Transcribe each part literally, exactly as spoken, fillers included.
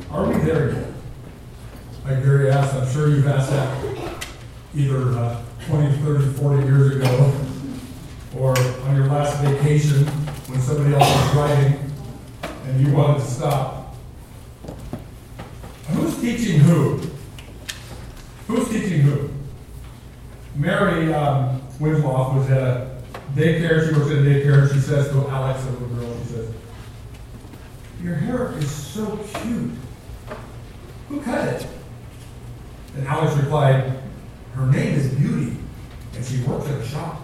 Are we there yet? Like Gary asked, I'm sure you've asked that either uh, twenty, thirty, forty years ago, or on your last vacation when somebody else was driving and you wanted to stop. Who's teaching who? Who's teaching who? Mary um, Winslow was at a daycare. She works at a daycare, and she says to Alex, a little girl, she says, "Your hair is so cute. Who cut it?" And Alex replied, "Her name is Beauty, and she works at a shop."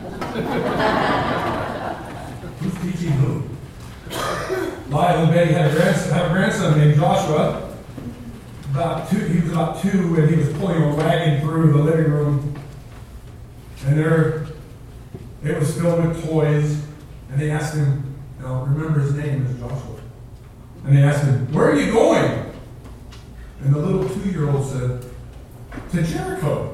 Who's teaching who? Lyle and Betty had a grandson, had a grandson named Joshua. About two, he was about two, and he was pulling a wagon through the living room. And there, it was filled with toys. And they asked him, now remember his name is Joshua. And they asked him, "Where are you going?" And the little two-year-old said, "To Jericho."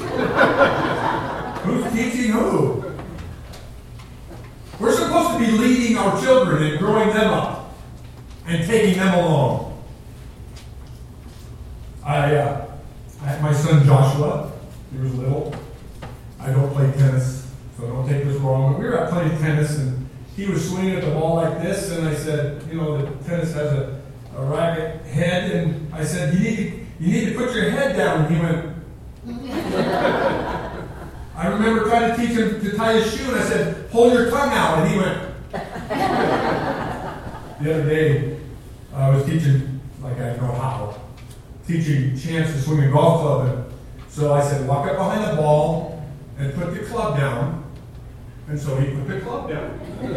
Who's teaching who? We're supposed to be leading our children and growing them up and taking them along. I, uh, I had my son Joshua. He was little. I don't play tennis, so don't take this wrong. But we were out playing tennis, and he was swinging at the ball like this, and I said, you know, the tennis has a, a racket head, and I said, you need to, you need to put your head down. And he went. I remember trying to teach him to tie his shoe, and I said, "Hold your tongue out," and he went. The other day, I was teaching, like I know how, teaching Chance to swing a golf club, and so I said, "Walk up behind the ball and put the club down." And so he put the club down.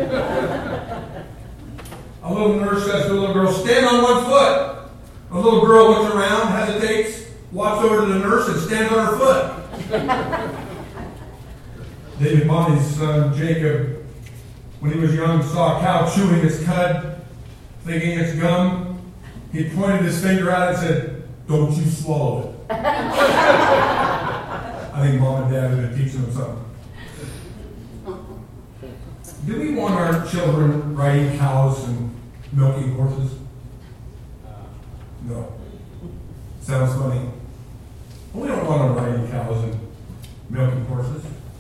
A little nurse says to a little girl, "Stand on one foot." A little girl looks around, hesitates, walks over to the nurse, and stands on her foot. David Bonnie's son, Jacob, when he was young, saw a cow chewing its cud, thinking it's gum. He pointed his finger out and said, "Don't you swallow it." I think mom and dad have been teaching them something. Do we want our children riding cows and milking horses? No. Sounds funny. We don't want them riding cows and milking horses.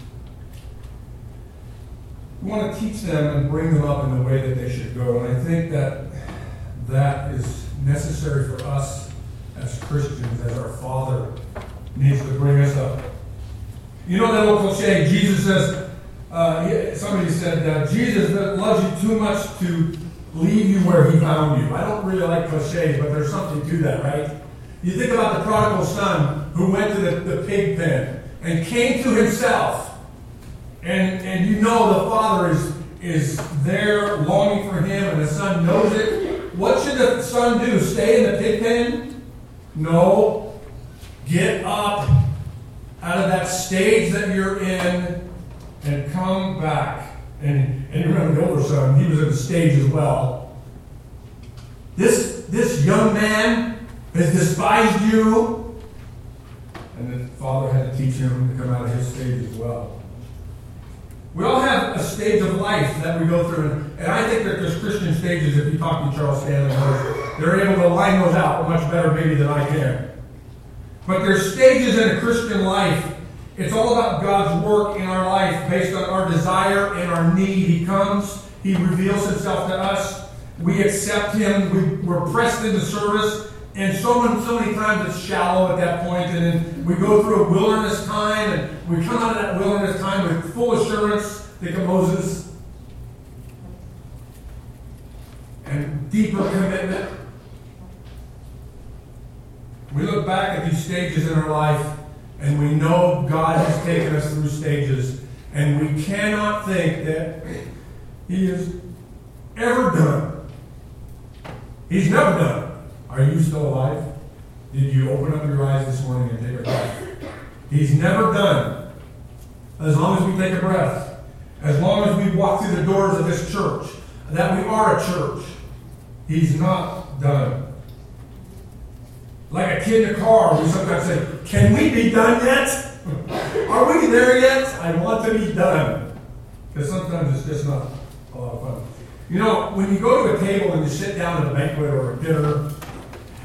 We want to teach them and bring them up in the way that they should go. And I think that that is necessary for us as Christians, as our Father needs to bring us up. You know that old cliche, Jesus says, uh, somebody said, uh, Jesus loves you too much to leave you where he found you. I don't really like cliches, but there's something to that, right? You think about the prodigal son who went to the, the pig pen and came to himself. And and you know the father is, is there longing for him, and the son knows it. What should the son do? Stay in the pig pen? No. Get up out of that stage that you're in and come back. And, and you remember the older son, he was in the stage as well. This, this young man has despised you. And the father had to teach him to come out of his stage as well. We all have a stage of life that we go through, and I think that there's Christian stages. If you talk to Charles Stanley, they're able to line those out much better maybe than I can. But there's stages in a Christian life. It's all about God's work in our life based on our desire and our need. He comes, He reveals Himself to us. We accept Him. We, we're pressed into service. And so many, so many times it's shallow at that point, and then we go through a wilderness time, and we come out of that wilderness time with full assurance, think of Moses, and deeper commitment. We look back at these stages in our life, and we know God has taken us through stages, and we cannot think that He is ever done. He's never done. Are you still alive? Did you open up your eyes this morning and take a breath? He's never done. As long as we take a breath, as long as we walk through the doors of this church, that we are a church, He's not done. Like a kid in a car, we sometimes say, "Can we be done yet? Are we there yet? I want to be done." Because sometimes it's just not a lot of fun. You know, when you go to a table and you sit down at a banquet or a dinner,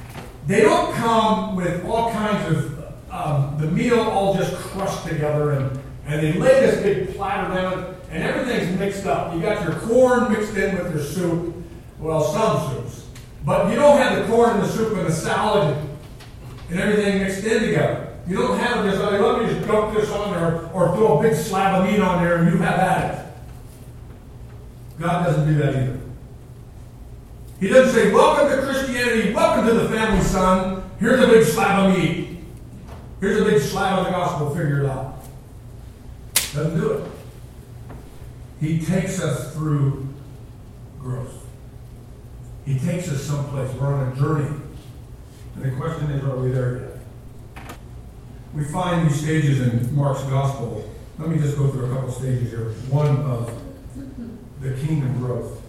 they don't come with all kinds of, um, the meal all just crushed together, and, and they lay this big platter down, and everything's mixed up. You got your corn mixed in with your soup, well, some soups. But you don't have the corn and the soup and the salad and everything mixed in together. You don't have this, oh, let me just dump this on there, or throw a big slab of meat on there and you have at it. God doesn't do that either. He doesn't say, welcome to Christianity, welcome to the family, son. Here's a big slab of meat. Here's a big slab of the gospel, figure it out. Doesn't do it. He takes us through growth. He takes us someplace. We're on a journey. And the question is, are we there yet? We find these stages in Mark's gospel. Let me just go through a couple stages here. One of the kingdom growth.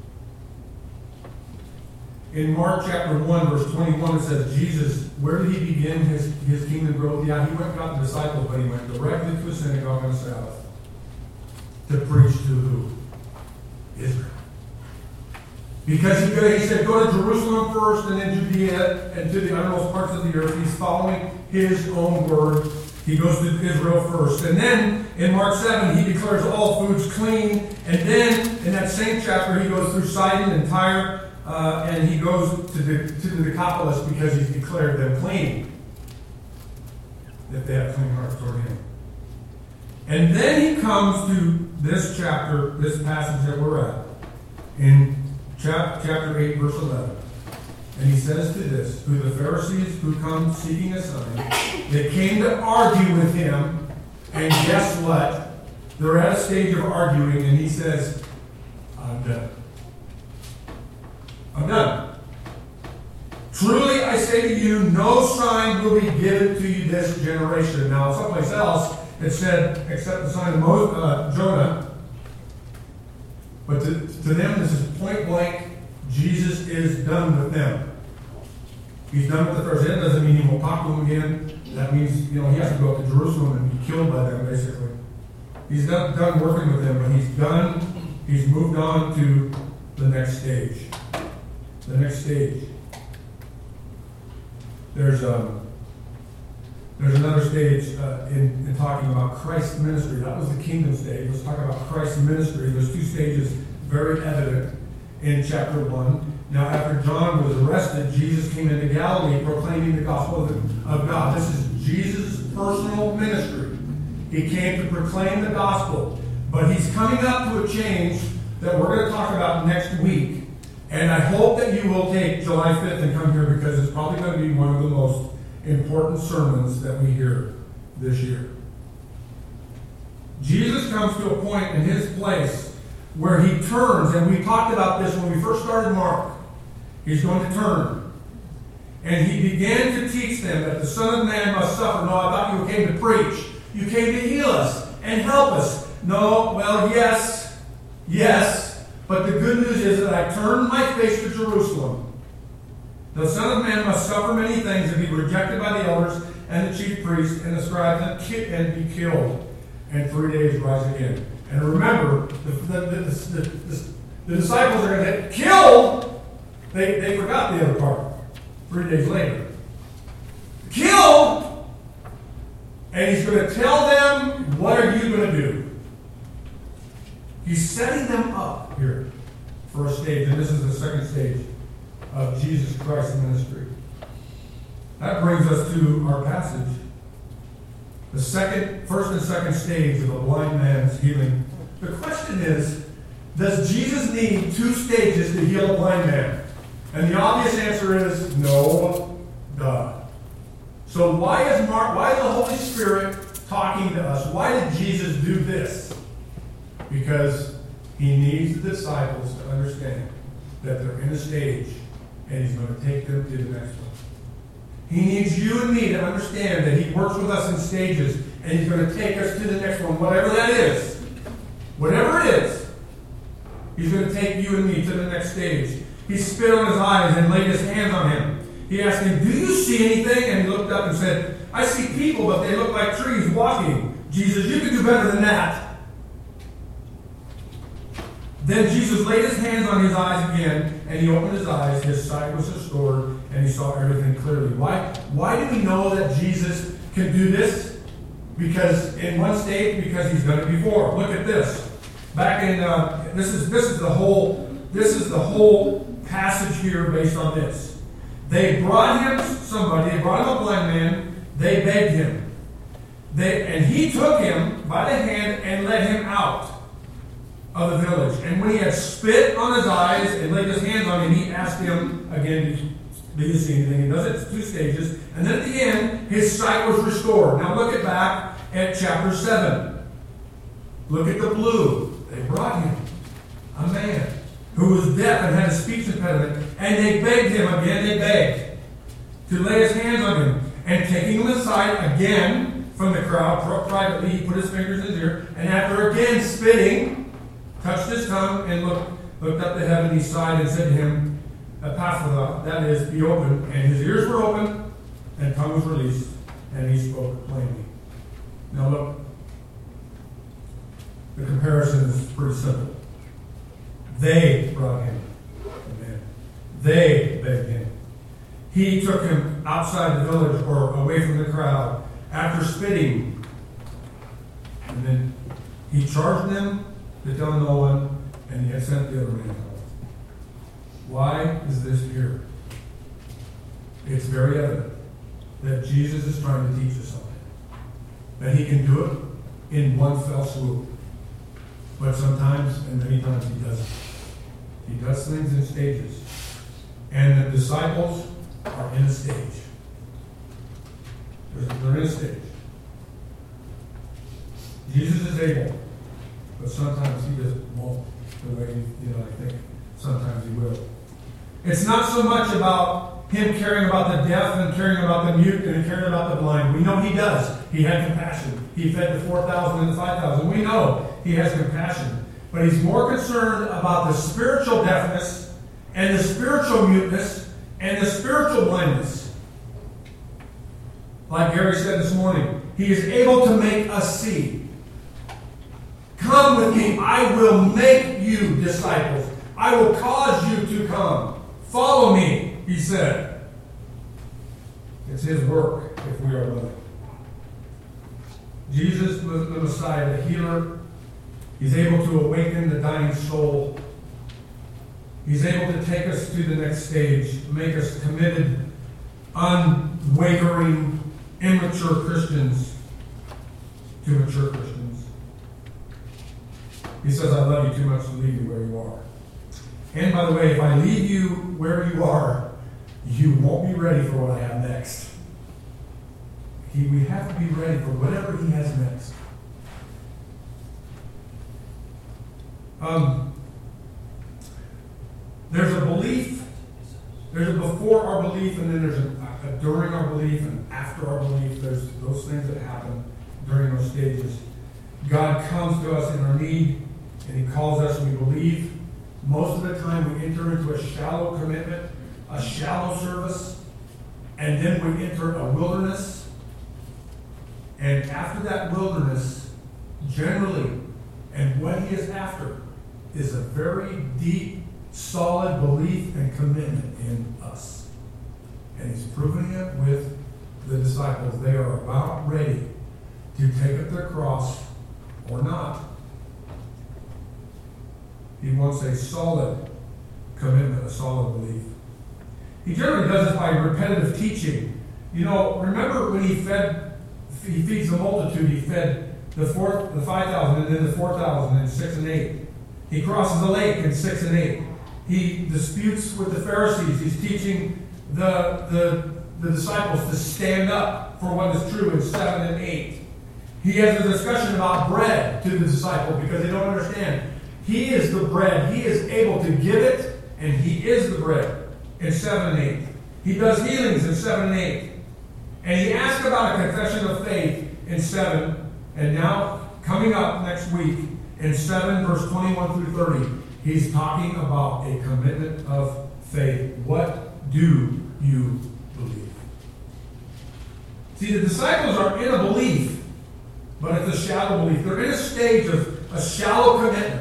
In Mark chapter one, verse twenty-one, it says, Jesus, where did he begin his, his kingdom growth? Yeah, he went and got the disciples, but he went directly to a synagogue on the Sabbath to preach to who? Israel. Because he, he said, go to Jerusalem first, and then Judea, and to the uttermost parts of the earth. He's following his own word. He goes to Israel first. And then, in Mark seven, he declares all foods clean. And then, in that same chapter, he goes through Sidon and Tyre, uh, and he goes to the, to the Decapolis because he's declared them clean. That they have clean hearts toward him. And then he comes to this chapter, this passage that we're at, in chapter eight, verse eleven. And he says to this, who the Pharisees who come seeking a sign, they came to argue with him, and guess what? They're at a stage of arguing, and he says, I'm done. I'm done. Truly I say to you, no sign will be given to you this generation. Now, someplace else, it said, except the sign of Mo- uh, Jonah. But to, to them, this is point blank. Jesus is done with them. He's done with the Pharisees. That doesn't mean he won't talk to them again. That means, you know, he has to go up to Jerusalem and be killed by them, basically. He's not done working with them, but he's done. He's moved on to the next stage. The next stage. There's um, there's another stage uh, in, in talking about Christ's ministry. That was the kingdom stage. Let's talk about Christ's ministry. There's two stages very evident in chapter one. Now, after John was arrested, Jesus came into Galilee proclaiming the gospel of, of God. This is Jesus' personal ministry. He came to proclaim the gospel. But he's coming up to a change that we're going to talk about next week. And I hope that you will take July fifth and come here, because it's probably going to be one of the most important sermons that we hear this year. Jesus comes to a point in his place where he turns, and we talked about this when we first started Mark. He's going to turn. And he began to teach them that the Son of Man must suffer. No, I thought you came to preach. You came to heal us and help us. No, well, yes, yes. But the good news is that I turned my face to Jerusalem. The Son of Man must suffer many things and be rejected by the elders and the chief priests and the scribes and be killed, and three days rise again. And remember, the, the, the, the, the, the disciples are going to get killed. They, they forgot the other part. Three days later. Killed! And he's going to tell them, what are you going to do? He's setting them up here for a stage. And this is the second stage of Jesus Christ's ministry. That brings us to our passage. The second, first and second stage of a blind man's healing. The question is, does Jesus need two stages to heal a blind man? And the obvious answer is no, duh. So why is Mark, why is the Holy Spirit talking to us? Why did Jesus do this? Because he needs the disciples to understand that they're in a stage, and he's going to take them to the next one. He needs you and me to understand that he works with us in stages, and he's going to take us to the next one, whatever that is. Whatever it is, he's going to take you and me to the next stage. He spit on his eyes and laid his hands on him. He asked him, do you see anything? And he looked up and said, I see people, but they look like trees walking. Jesus, you can do better than that. Then Jesus laid his hands on his eyes again, and he opened his eyes. His sight was restored, and he saw everything clearly. Why? Why do we know that Jesus can do this? Because in one state, because he's done it before. Look at this. Back in uh, this is this is the whole this is the whole passage here based on this. They brought him somebody. They brought him a blind man. They begged him. They and he took him by the hand and led him out of the village. And when he had spit on his eyes and laid his hands on him, he asked him again, do you see anything? He does it in two stages. And then at the end, his sight was restored. Now look at back at chapter seven. Look at the blue. They brought him a man who was deaf and had a speech impediment. And they begged him again, they begged to lay his hands on him. And taking him aside again from the crowd, privately, he put his fingers in his ear. And after again spitting, touched his tongue and looked, looked up to heaven. He sighed and said to him, Epaphatha, that is, be open. And his ears were open, and tongue was released, and he spoke plainly. Now look, the comparison is pretty simple. They brought him a man. They begged him. He took him outside the village or away from the crowd after spitting. And then he charged them to tell no one, and he had sent the other man home. Why is this here? It's very evident that Jesus is trying to teach us something. That he can do it in one fell swoop. But sometimes, and many times, he doesn't. He does things in stages. And the disciples are in a stage. They're in a stage. Jesus is able. But sometimes he just won't the way, you know, I think sometimes he will. It's not so much about him caring about the deaf and caring about the mute and caring about the blind. We know he does. He had compassion. He fed the four thousand and the five thousand. We know he has compassion. But he's more concerned about the spiritual deafness and the spiritual muteness and the spiritual blindness. Like Gary said this morning, he is able to make us see. Come with me. I will make you disciples. I will cause you to come. Follow me, he said. It's his work if we are willing. Jesus, the Messiah, the healer, he's able to awaken the dying soul. He's able to take us to the next stage, make us committed, unwavering, immature Christians to mature Christians. He says, I love you too much to leave you where you are. And by the way, if I leave you where you are, you won't be ready for what I have next. He, we have to be ready for whatever he has next. Um, there's a belief, there's a before our belief, and then there's a, a during our belief and after our belief. There's those things that happen during those stages. God comes to us in our need, and he calls us, we believe. Most of the time we enter into a shallow commitment, a shallow service, and then we enter a wilderness. And after that wilderness, generally, and what he is after, is a very deep, solid belief and commitment in us. And he's proving it with the disciples. They are about ready to take up their cross or not. He wants a solid commitment, a solid belief. He generally does this by repetitive teaching. You know, remember when he fed, he feeds the multitude, he fed the four, the five thousand, and then the four thousand, and six and eight. He crosses the lake in six and eight. He disputes with the Pharisees. He's teaching the, the, the disciples to stand up for what is true in seven and eight. He has a discussion about bread to the disciples because they don't understand. He is the bread. He is able to give it, and he is the bread in seven and eight. He does healings in seven and eight. And he asked about a confession of faith in seven. And now, coming up next week, in seven, verse twenty-one through thirty, he's talking about a commitment of faith. What do you believe? See, the disciples are in a belief, but it's a shallow belief. They're in a stage of a shallow commitment.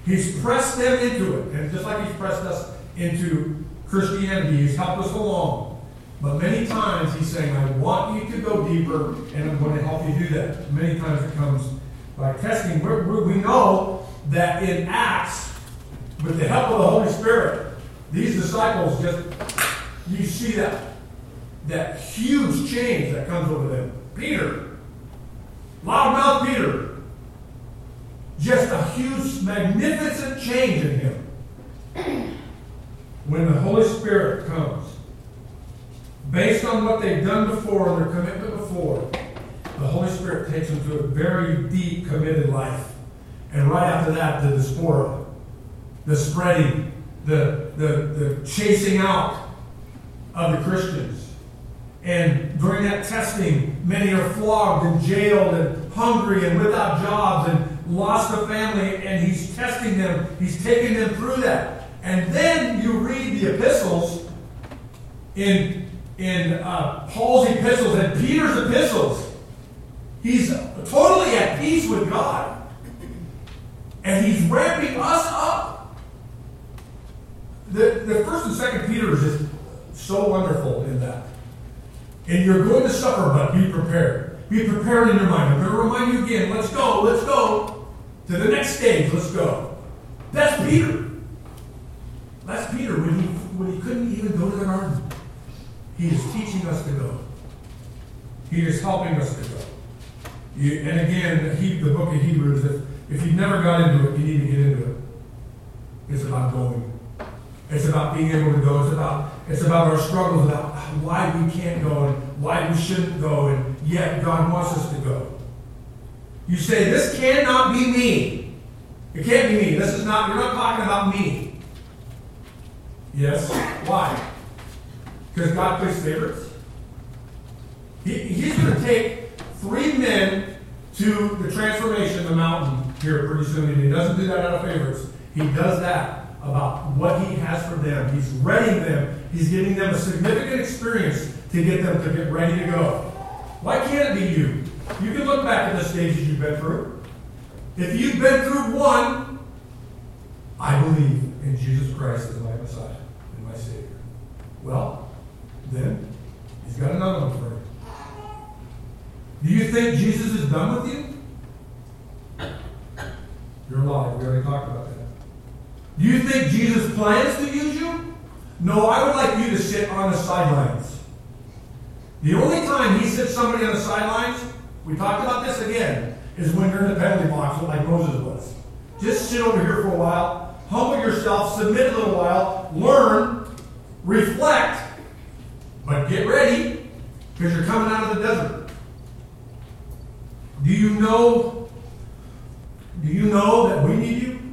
He's pressed them into it. And just like he's pressed us into Christianity, he's helped us along. But many times he's saying, I want you to go deeper, and I'm going to help you do that. Many times it comes by testing. We're, we're, we know that in Acts, with the help of the Holy Spirit, these disciples just, you see that, that huge change that comes over them. Peter, loudmouth Peter, just a huge, magnificent change in him. When the Holy Spirit comes, based on what they've done before, their commitment before, the Holy Spirit takes them to a very deep, committed life. And right after that, the diaspora, the spreading, the, the, the chasing out of the Christians. And during that testing, many are flogged and jailed and hungry and without jobs and lost a family, and he's testing them. He's taking them through that. And then you read the epistles in, in uh, Paul's epistles and Peter's epistles. He's totally at peace with God. And he's ramping us up. The, the first and second Peter is just so wonderful in that. And you're going to suffer, but be prepared. Be prepared in your mind. I'm going to remind you again. Let's go. Let's go to the next stage. Let's go. That's Peter. That's Peter when he, when he couldn't even go to the garden. He is teaching us to go. He is helping us to go. You, and again, he, the book of Hebrews, if, if you've never got into it, you need to get into it. It's about going. It's about being able to go. It's about it's about our struggles, about why we can't go and why we shouldn't go, and yet God wants us to go. You say, this cannot be me. It can't be me. This is not, you're not talking about me. Yes. Why? Because God plays favorites. He, he's going to take three men to the transformation of the mountain here pretty soon, and he doesn't do that out of favorites. He does that about what he has for them. He's readying them. He's giving them a significant experience to get them to get ready to go. Why can't it be you? You can look back at the stages you've been through. If you've been through one, I believe in Jesus Christ as my Messiah and my Savior. Well, then, he's got another one for you. Do you think Jesus is done with you? You're alive. We already talked about that. Do you think Jesus plans to use you? No, I would like you to sit on the sidelines. The only time he sits somebody on the sidelines, we talked about this again, is when you're in the penalty box like Moses was. Just sit over here for a while, humble yourself, submit a little while, learn, reflect, but get ready, because you're coming out of the desert. Do you know, do you know that we need you?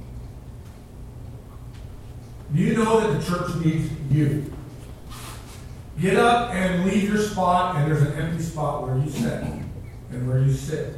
Do you know that the church needs you? Get up and leave your spot, and there's an empty spot where you sit and where you sit.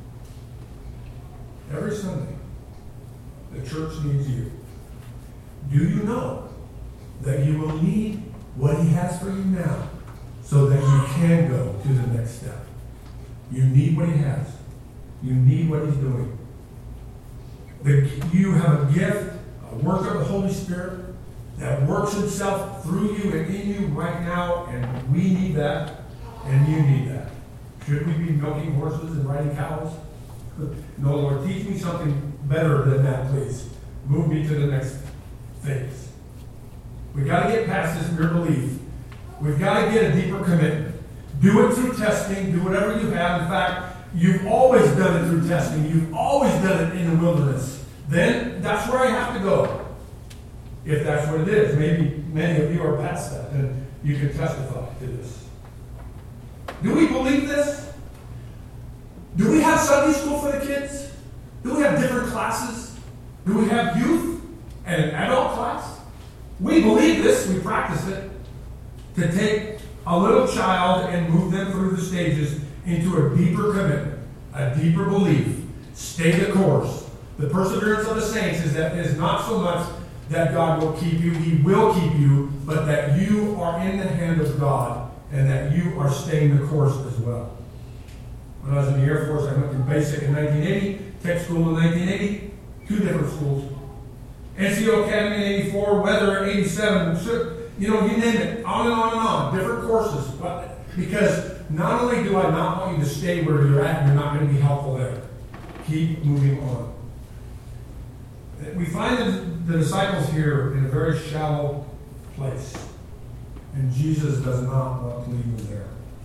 Every Sunday, the church needs you. Do you know that you will need what he has for you now so that you can go to the next step? You need what he has. You need what he's doing. The, you have a gift, a work of the Holy Spirit that works himself through you and in you right now, and we need that, and you need that. Should we be milking horses and riding cows? No, Lord, teach me something better than that, please. Move me to the next phase. We've got to get past this mere belief. We've got to get a deeper commitment. Do it through testing. Do whatever you have. In fact, you've always done it through testing. You've always done it in the wilderness. Then that's where I have to go. If that's what it is. Maybe many of you are past that, and you can testify to this. Do we believe this? Do we have Sunday school for the kids? Do we have different classes? Do we have youth and an adult class? We believe this. We practice it. To take a little child and move them through the stages into a deeper commitment, a deeper belief. Stay the course. The perseverance of the saints is that is not so much that God will keep you, he will keep you, but that you are in the hand of God and that you are staying the course as well. When I was in the Air Force, I went through basic in nineteen eighty, tech school in nineteen eighty, two different schools. N C O Academy in eighty-four, Weather in eighty-seven, you know, you name it, on and on and on, different courses. But because not only do I not want you to stay where you're at, you're not going to be helpful there. Keep moving on. We find the, the disciples here in a very shallow place. And Jesus does not want to leave them there.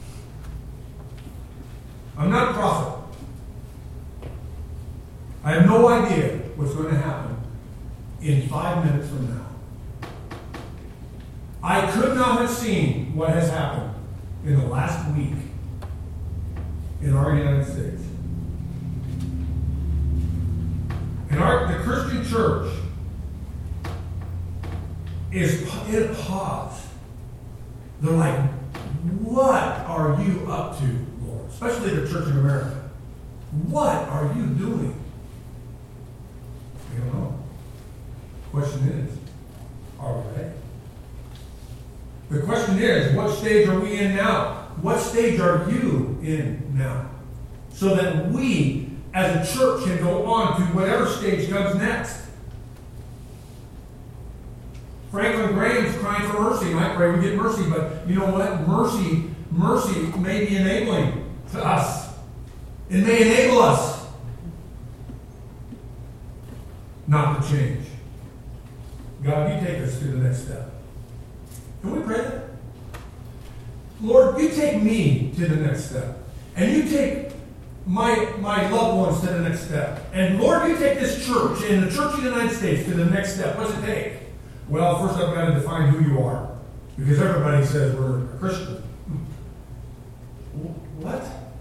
I'm not a prophet. I have no idea what's going to happen in five minutes from now. I could not have seen what has happened in the last week in our United States. And our, the Christian church is in a pause. They're like, what are you up to, Lord? Especially the church in America. What are you doing? We don't know. The question is, are we ready? The question is, what stage are we in now? What stage are you in now? So that we, as a church, can go on to whatever stage comes next. Franklin Graham's crying for mercy, and I pray we get mercy, but you know what? Mercy, mercy may be enabling to us. It may enable us not to change. God, you take us to the next step. Can we pray that? Lord, you take me to the next step. And you take my, my loved ones to the next step. And Lord, you take this church and the Church of the United States to the next step. What does it take? Well, first I've got to define who you are. Because everybody says we're a Christian. What?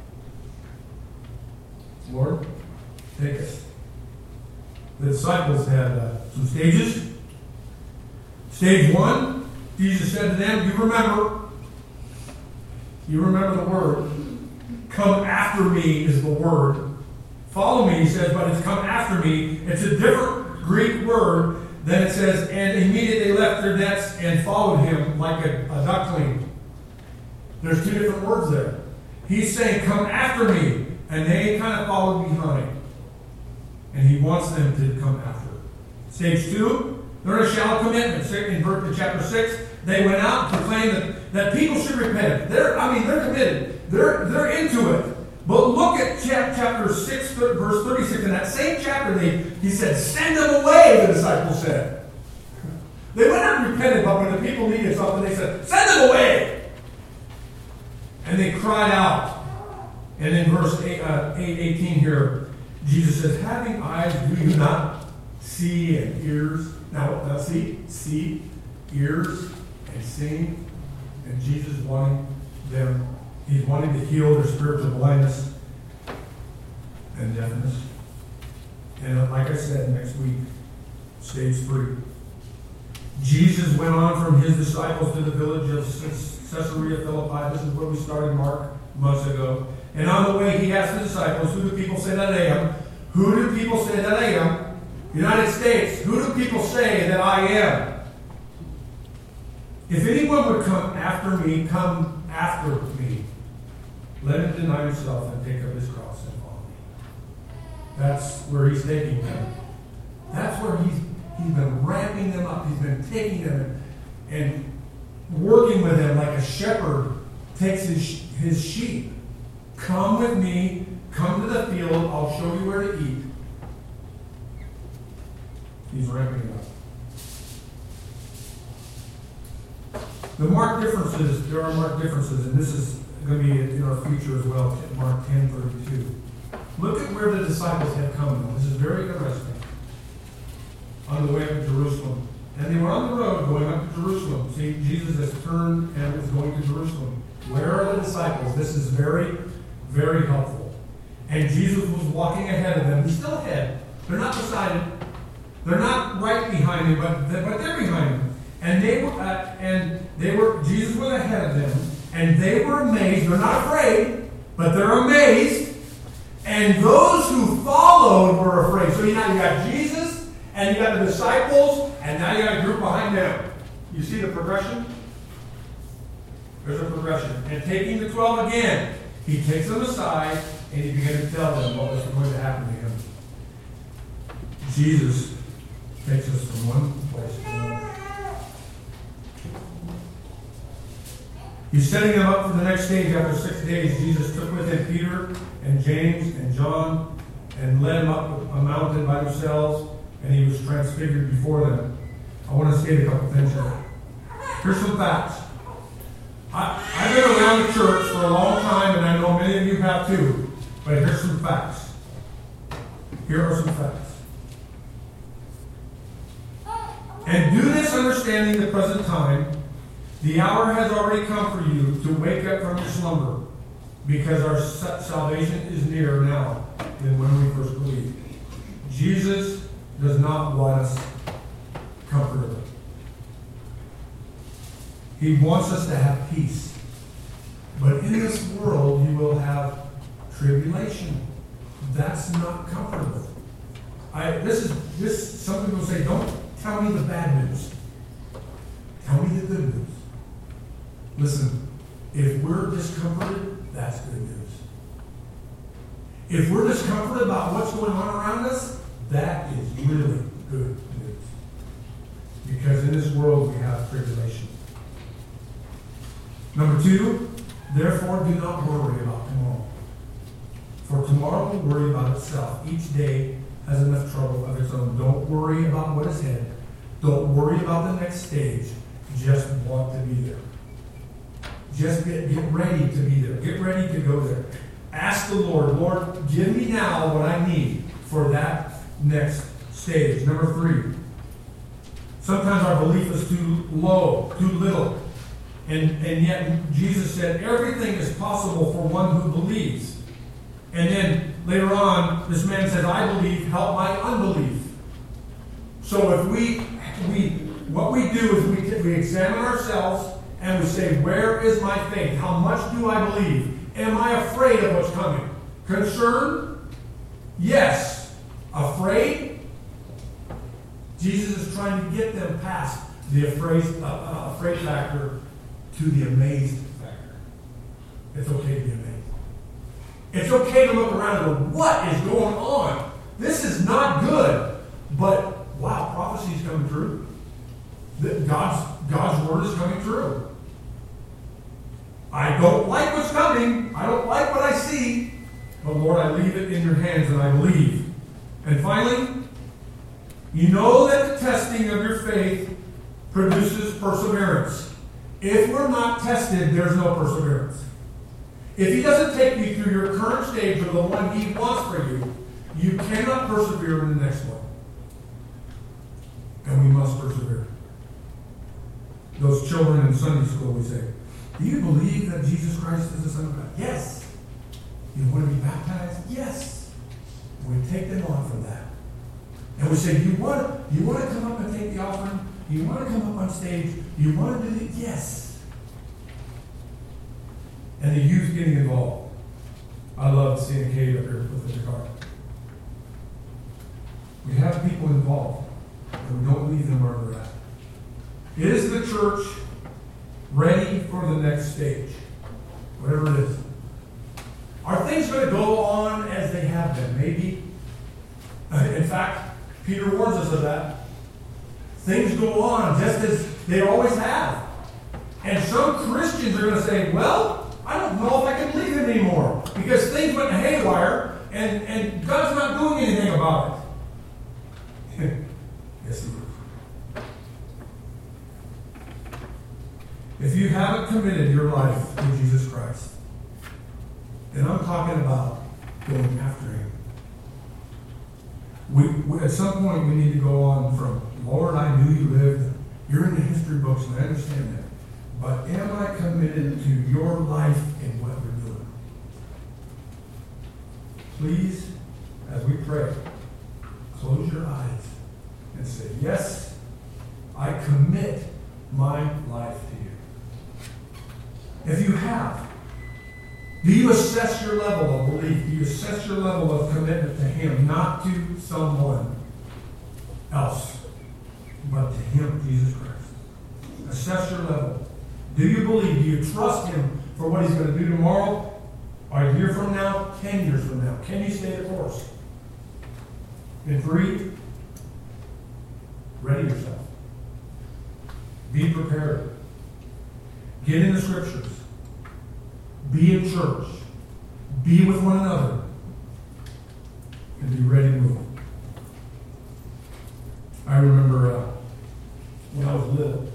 Lord, take us. The disciples had uh, some stages. Stage one, Jesus said to them, you remember, you remember the word. Come after me is the word. Follow me, he says, but it's come after me. It's a different Greek word. Then it says, and immediately they left their nets and followed him like a, a duckling. There's two different words there. He's saying, come after me. And they kind of followed behind. And he wants them to come after. Stage two, they're in a shallow commitment. In chapter six, they went out and proclaimed that, that people should repent. They're, I mean, they're committed. They're, they're into it. But look at chapter six, verse thirty-six. In that same chapter, they, he said, send them away, the disciples said. They went out and repented, but when the people needed something, they said, send them away. And they cried out. And in verse eight, uh, eight eighteen here, Jesus says, having eyes, do you not see, and ears? Now, now see, see, ears, and seeing. And Jesus wanting them, he's wanting to heal their spiritual blindness and deafness. And like I said, next week, stage three. Jesus went on from his disciples to the village of Caesarea Philippi. This is where we started Mark months ago. And on the way, he asked the disciples, who do people say that I am? Who do people say that I am? United States, who do people say that I am? If anyone would come after me, come after me. Let him deny himself and take up his cross and follow me. That's where he's taking them. That's where he's, he's been ramping them up. He's been taking them and, and working with them like a shepherd takes his, his sheep. Come with me, come to the field, I'll show you where to eat. He's ramping up. The marked differences, there are marked differences, and this is going to be in our future as well, Mark ten thirty-two. Look at where the disciples had come. This is very interesting. On the way up to Jerusalem. And they were on the road going up to Jerusalem. See, Jesus has turned and is going to Jerusalem. Where are the disciples? This is very Very helpful. And Jesus was walking ahead of them. He's still ahead. They're not beside him. They're not right behind him, but they're, but they're behind him. And they were, uh, and they were. Jesus was ahead of them, and they were amazed. They're not afraid, but they're amazed. And those who followed were afraid. So you now you got Jesus, and you got the disciples, and now you got a group behind them. You see the progression? There's a progression. And taking the twelve again. He takes them aside, and he began to tell them what was going to happen to him. Jesus takes us from one place to another. He's setting them up for the next stage. After six days, Jesus took with him Peter and James and John and led them up a mountain by themselves, and he was transfigured before them. I want to state a couple things here. Here's some facts. I, I've been around the church for a long time, and I know many of you have too, but here's some facts. Here are some facts. And do this understanding the present time. The hour has already come for you to wake up from your slumber, because our salvation is nearer now than when we first believed. Jesus does not want us comfortable. He wants us to have peace. But in this world, you will have tribulation. That's not comfortable. I, this is this. Some people say, "Don't tell me the bad news. Tell me the good news." Listen, if we're discomforted, that's good news. If we're discomforted about what's going on around us, that is really good news. Because in this world we have tribulation. Number two, therefore do not worry about tomorrow. For tomorrow will worry about itself. Each day has enough trouble of its own. Don't worry about what is ahead. Don't worry about the next stage. Just want to be there. Just get, get ready to be there. Get ready to go there. Ask the Lord, Lord, give me now what I need for that next stage. Number three, sometimes our belief is too low, too little. And, and yet Jesus said everything is possible for one who believes. And then later on, this man said, I believe, help my unbelief. So if we, we what we do is we, we examine ourselves and we say, where is my faith? How much do I believe? Am I afraid of what's coming? Concerned? Yes. Afraid? Jesus is trying to get them past the afraid, uh, uh, afraid factor to the amazed factor. It's okay to be amazed. It's okay to look around and go, what is going on? This is not good. But, wow, prophecy is coming true. God's, God's word is coming true. I don't like what's coming. I don't like what I see. But Lord, I leave it in your hands and I believe. And finally, you know that the testing of your faith produces perseverance. If we're not tested, there's no perseverance. If he doesn't take you through your current stage or the one he wants for you, you cannot persevere in the next one. And we must persevere. Those children in Sunday school, we say, do you believe that Jesus Christ is the Son of God? Yes. You want to be baptized? Yes. And we take them on from that. And we say, you want, you want to come up and take the offering? You want to come up on stage? You want to do the yes. And the youth getting involved. I love seeing Kate up here with the guitar. We have people involved, and we don't leave them where they're at. Is the church ready for the next stage? Whatever it is. Are things going to go on as they have been? Maybe. In fact, Peter warns us of that. Things go on just as they always have. And some Christians are going to say, well, I don't know if I can believe him anymore because things went haywire and, and God's not doing anything about it. Yes, he is. If you haven't committed your life to Jesus Christ, then I'm talking about going after him. We, we, at some point, we need to go on from, Lord, I knew you lived. You're in the history books, and I understand that. But am I committed to your life and what we're doing? Please, as we pray, close your eyes and say, yes, I commit my life to you. If you have, do you assess your level of belief? Do you assess your level of commitment to him, not to someone else, but to him, Jesus Christ? Assess your level. Do you believe? Do you trust him for what he's going to do tomorrow, or a year from now, ten years from now? Can you stay the course? In three, Ready yourself. Be prepared. Get in the scriptures. Be in church. Be with one another. And be ready to move. I remember uh, when I was little,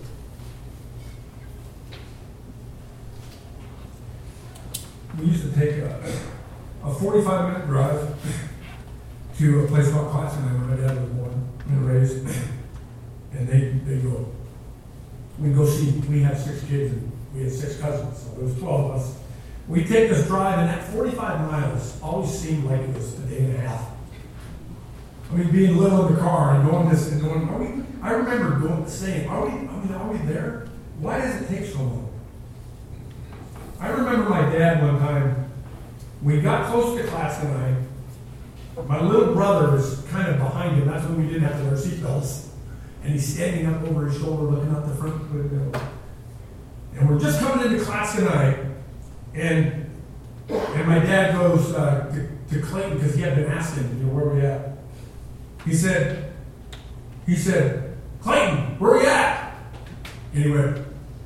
we used to take a, a forty-five minute drive to a place called Clastonite where my dad was born and raised. And they they go, we'd go see, we had six kids and we had six cousins, so there was twelve of us. We'd take this drive, and that forty-five miles always seemed like it was a day and a half. I mean, being little in the car and going this and going, are we, I remember going saying, are we, I mean, are we there? Why does it take so long? I remember my dad one time, we got close to Clastonite. My little brother was kind of behind him. That's when we didn't have to wear seatbelts. And he's standing up over his shoulder looking out the front window. And we're just coming into Clastonite. And, and my dad goes uh, to, to Clayton because he had been asking, you know, where we at? He said, he said, Clayton, where we at? And he went,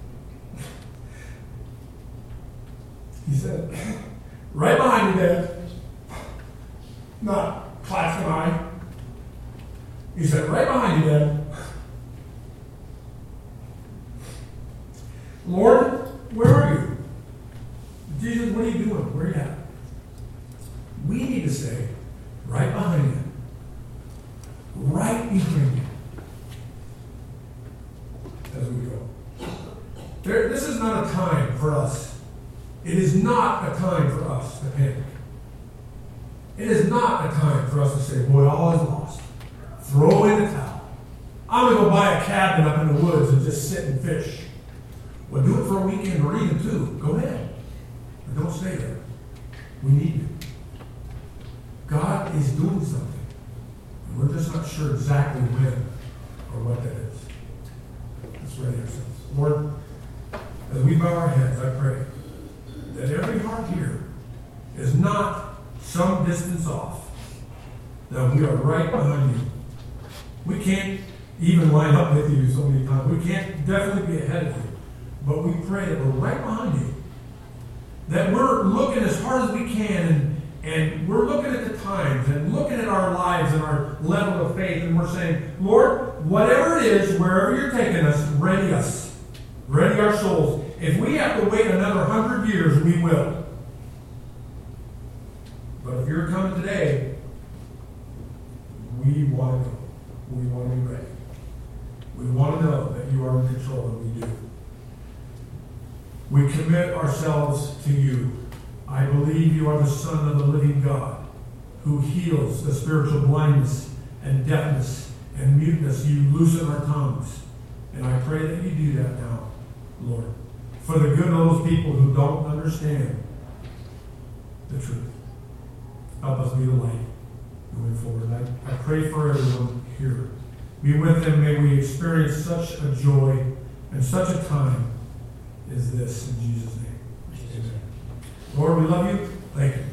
he said, right behind you, Dad. Not Clastonite. He said, right behind you, Dad. Lord, where are you? Jesus, what are you doing? Where are you at? We need to say, right behind you. Right behind you. As we go. There, this is not a time for us. It is not a time for us to panic. It is not a time for us to say, boy, all is lost. Throw in the towel. I'm going to go buy a cabin up in the woods and just sit and fish. Well, do it for a weekend or even two. Go ahead. But don't stay there. We need you. God is doing something. And we're just not sure exactly when or what that is. Let's ready ourselves. Lord, as we bow our heads, I pray that every heart here is not some distance off, that we are right behind you. We can't even line up with you so many times. We can't definitely be ahead of you. But we pray that we're right behind you. That we're looking as hard as we can, and, and we're looking at the times and looking at our lives and our level of faith, and we're saying, Lord, whatever it is, wherever you're taking us, ready us. Ready our souls. If we have to wait another hundred years, we will. But if you're coming today, we want to go. We want to be ready. We want to know that you are in control, and we do. We commit ourselves to you. I believe you are the Son of the living God, who heals the spiritual blindness and deafness and muteness. You loosen our tongues. And I pray that you do that now, Lord, for the good of those people who don't understand the truth. Help us be the light moving forward. I, I pray for everyone here. Be with them. May we experience such a joy and such a time as this. In Jesus' name. Amen. Lord, we love you. Thank you.